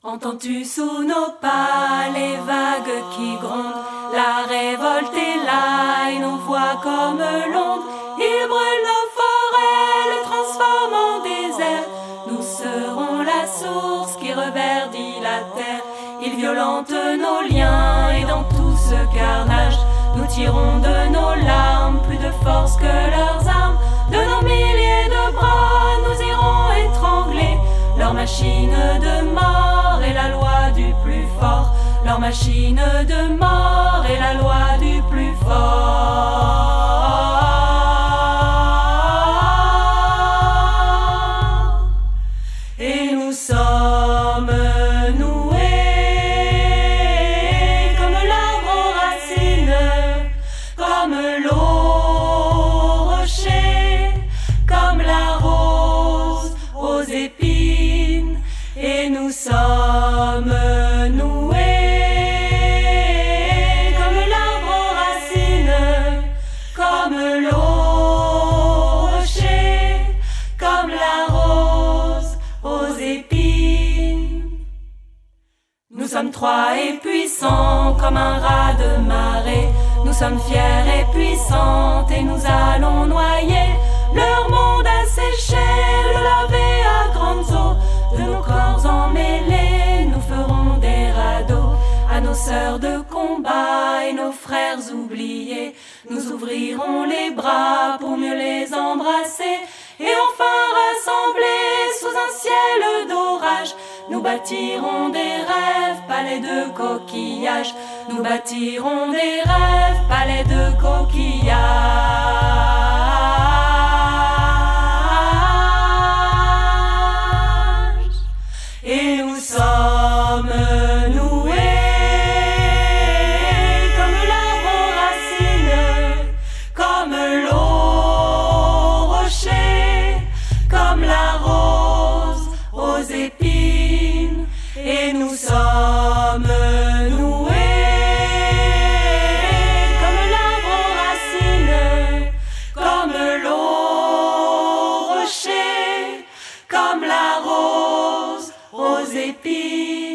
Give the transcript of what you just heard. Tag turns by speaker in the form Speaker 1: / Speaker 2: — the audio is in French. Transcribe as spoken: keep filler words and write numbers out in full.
Speaker 1: Entends-tu sous nos pas les vagues qui grondent? La révolte est là et nos voix comme l'onde. Il brûle nos forêts, les transforme en désert. Nous serons la source qui reverdit la terre. Il violente nos liens et dans tout ce carnage, nous tirons de nos larmes plus de force que leurs armes. De nos milliers de bras, nous irons étrangler leur machine de mort et la loi du plus fort. Leur machine de mort et la loi du plus fort. Et nous sommes noués comme l'arbre aux racines, comme l'eau au rocher, comme la rose aux épines. Et nous sommes noués comme l'arbre aux racines, comme l'eau au rocher, comme la rose aux épines. Nous sommes trois et puissants comme un raz de marée. Nous sommes fiers et puissantes et nous allons noyer leur monde asséché, le laver à grandes eaux. De nos corps emmêlés, nous ferons des radeaux à nos sœurs de combat et nos frères oubliés. Nous ouvrirons les bras pour mieux les embrasser et enfin rassemblés sous un ciel d'orage, nous bâtirons des rêves, palais de coquillages. Nous bâtirons des rêves, palais de coquillages. Et nous sommes noués comme l'arbre aux racines, comme l'eau au rocher, comme la rose aux épines. Et nous sommes noués comme l'arbre aux racines, comme l'eau au rocher, comme la rose aux épines.